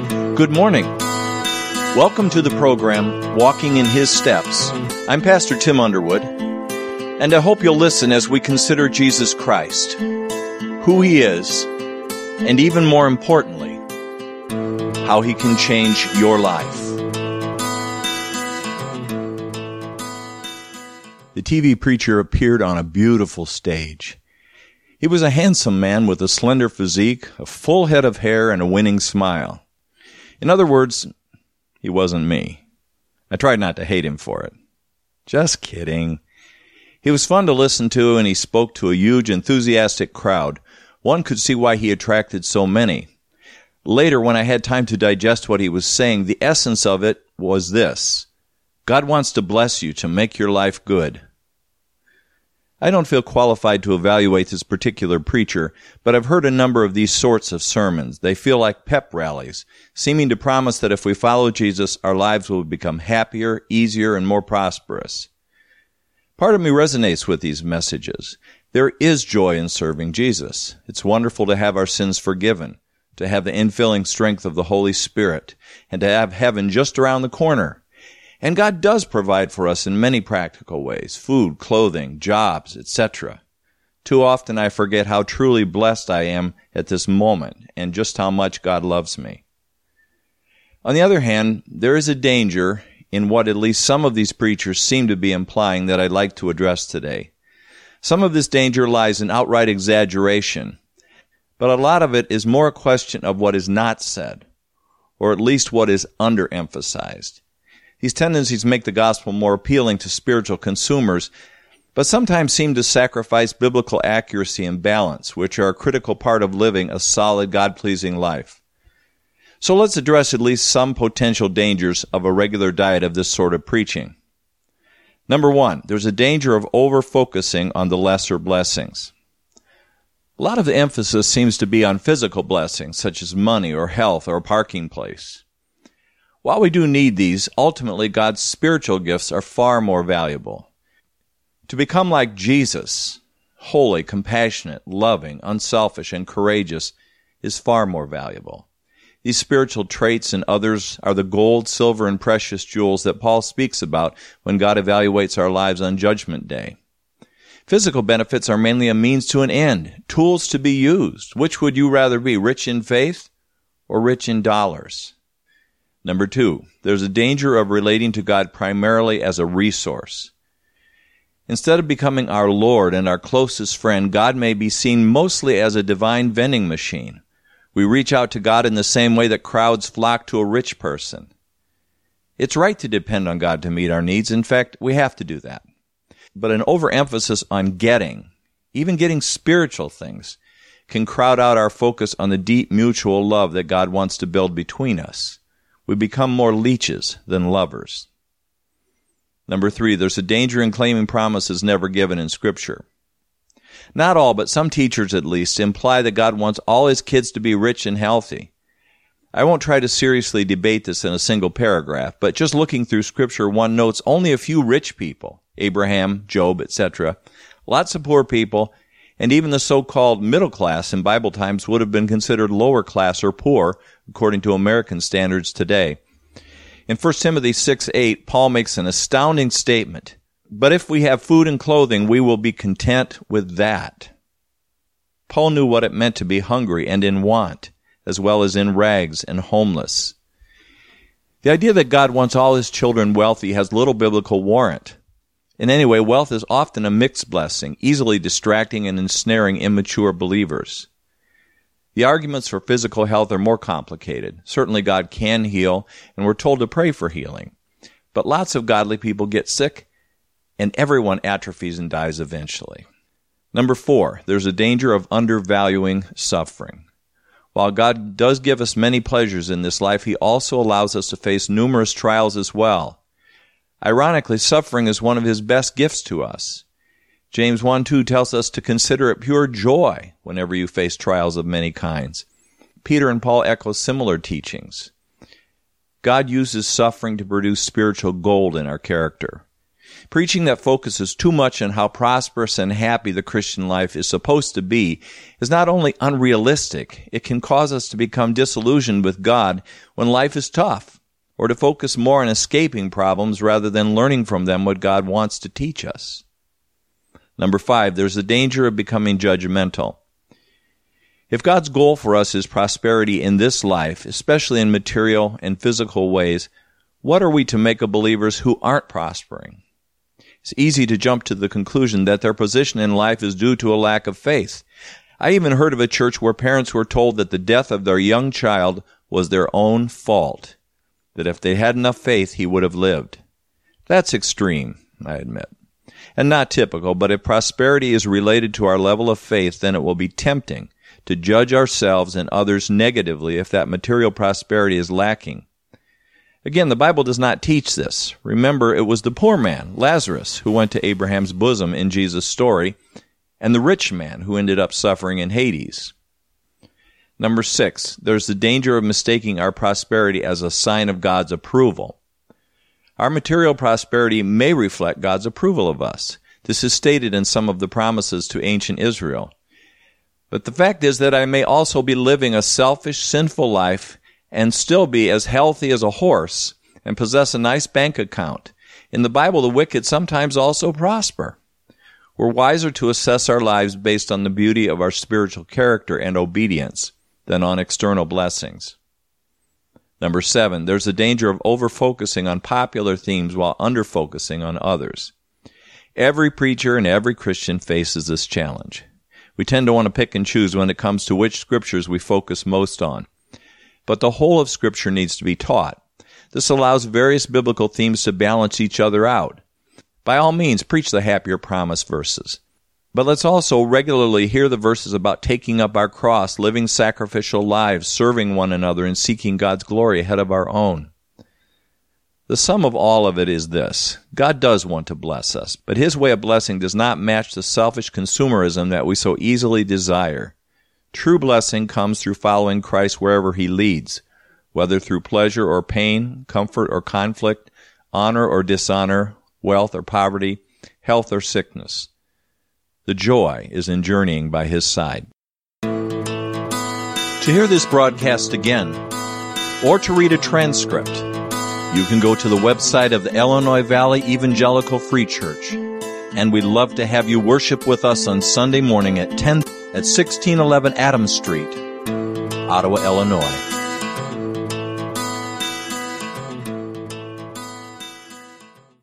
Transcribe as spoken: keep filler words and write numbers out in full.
Good morning. Welcome to the program, Walking in His Steps. I'm Pastor Tim Underwood, and I hope you'll listen as we consider Jesus Christ, who He is, and even more importantly, how He can change your life. The T V preacher appeared on a beautiful stage. He was a handsome man with a slender physique, a full head of hair, and a winning smile. In other words, he wasn't me. I tried not to hate him for it. Just kidding. He was fun to listen to, and he spoke to a huge, enthusiastic crowd. One could see why he attracted so many. Later, when I had time to digest what he was saying, the essence of it was this: God wants to bless you to make your life good. I don't feel qualified to evaluate this particular preacher, but I've heard a number of these sorts of sermons. They feel like pep rallies, seeming to promise that if we follow Jesus, our lives will become happier, easier, and more prosperous. Part of me resonates with these messages. There is joy in serving Jesus. It's wonderful to have our sins forgiven, to have the infilling strength of the Holy Spirit, and to have heaven just around the corner. And God does provide for us in many practical ways: food, clothing, jobs, et cetera. Too often I forget how truly blessed I am at this moment and just how much God loves me. On the other hand, there is a danger in what at least some of these preachers seem to be implying that I'd like to address today. Some of this danger lies in outright exaggeration, but a lot of it is more a question of what is not said, or at least what is underemphasized. These tendencies make the gospel more appealing to spiritual consumers, but sometimes seem to sacrifice biblical accuracy and balance, which are a critical part of living a solid, God-pleasing life. So let's address at least some potential dangers of a regular diet of this sort of preaching. Number one, there's a danger of over-focusing on the lesser blessings. A lot of the emphasis seems to be on physical blessings, such as money or health or a parking place. While we do need these, ultimately God's spiritual gifts are far more valuable. To become like Jesus, holy, compassionate, loving, unselfish, and courageous, is far more valuable. These spiritual traits and others are the gold, silver, and precious jewels that Paul speaks about when God evaluates our lives on Judgment Day. Physical benefits are mainly a means to an end, tools to be used. Which would you rather be, rich in faith or rich in dollars? Number two, there's a danger of relating to God primarily as a resource. Instead of becoming our Lord and our closest friend, God may be seen mostly as a divine vending machine. We reach out to God in the same way that crowds flock to a rich person. It's right to depend on God to meet our needs. In fact, we have to do that. But an overemphasis on getting, even getting spiritual things, can crowd out our focus on the deep mutual love that God wants to build between us. We become more leeches than lovers. Number three, there's a danger in claiming promises never given in Scripture. Not all, but some teachers at least, imply that God wants all His kids to be rich and healthy. I won't try to seriously debate this in a single paragraph, but just looking through Scripture, one notes only a few rich people, Abraham, Job, et cetera, lots of poor people, and even the so-called middle class in Bible times would have been considered lower class or poor, according to American standards today. In First Timothy six eight, Paul makes an astounding statement. But if we have food and clothing, we will be content with that. Paul knew what it meant to be hungry and in want, as well as in rags and homeless. The idea that God wants all His children wealthy has little biblical warrant. And anyway, wealth is often a mixed blessing, easily distracting and ensnaring immature believers. The arguments for physical health are more complicated. Certainly God can heal, and we're told to pray for healing. But lots of godly people get sick, and everyone atrophies and dies eventually. Number four, there's a danger of undervaluing suffering. While God does give us many pleasures in this life, He also allows us to face numerous trials as well. Ironically, suffering is one of His best gifts to us. James one two tells us to consider it pure joy whenever you face trials of many kinds. Peter and Paul echo similar teachings. God uses suffering to produce spiritual gold in our character. Preaching that focuses too much on how prosperous and happy the Christian life is supposed to be is not only unrealistic, it can cause us to become disillusioned with God when life is tough, or to focus more on escaping problems rather than learning from them what God wants to teach us. Number five, there's the danger of becoming judgmental. If God's goal for us is prosperity in this life, especially in material and physical ways, what are we to make of believers who aren't prospering? It's easy to jump to the conclusion that their position in life is due to a lack of faith. I even heard of a church where parents were told that the death of their young child was their own fault, that if they had enough faith, he would have lived. That's extreme, I admit, and not typical, but if prosperity is related to our level of faith, then it will be tempting to judge ourselves and others negatively if that material prosperity is lacking. Again, the Bible does not teach this. Remember, it was the poor man, Lazarus, who went to Abraham's bosom in Jesus' story, and the rich man who ended up suffering in Hades. Number six, there's the danger of mistaking our prosperity as a sign of God's approval. Our material prosperity may reflect God's approval of us. This is stated in some of the promises to ancient Israel. But the fact is that I may also be living a selfish, sinful life and still be as healthy as a horse and possess a nice bank account. In the Bible, the wicked sometimes also prosper. We're wiser to assess our lives based on the beauty of our spiritual character and obedience than on external blessings. Number seven, there's a danger of over-focusing on popular themes while under-focusing on others. Every preacher and every Christian faces this challenge. We tend to want to pick and choose when it comes to which scriptures we focus most on. But the whole of Scripture needs to be taught. This allows various biblical themes to balance each other out. By all means, preach the happier promise verses. But let's also regularly hear the verses about taking up our cross, living sacrificial lives, serving one another, and seeking God's glory ahead of our own. The sum of all of it is this: God does want to bless us, but His way of blessing does not match the selfish consumerism that we so easily desire. True blessing comes through following Christ wherever He leads, whether through pleasure or pain, comfort or conflict, honor or dishonor, wealth or poverty, health or sickness. The joy is in journeying by His side. To hear this broadcast again, or to read a transcript, you can go to the website of the Illinois Valley Evangelical Free Church, and we'd love to have you worship with us on Sunday morning at ten at sixteen eleven Adams Street, Ottawa, Illinois.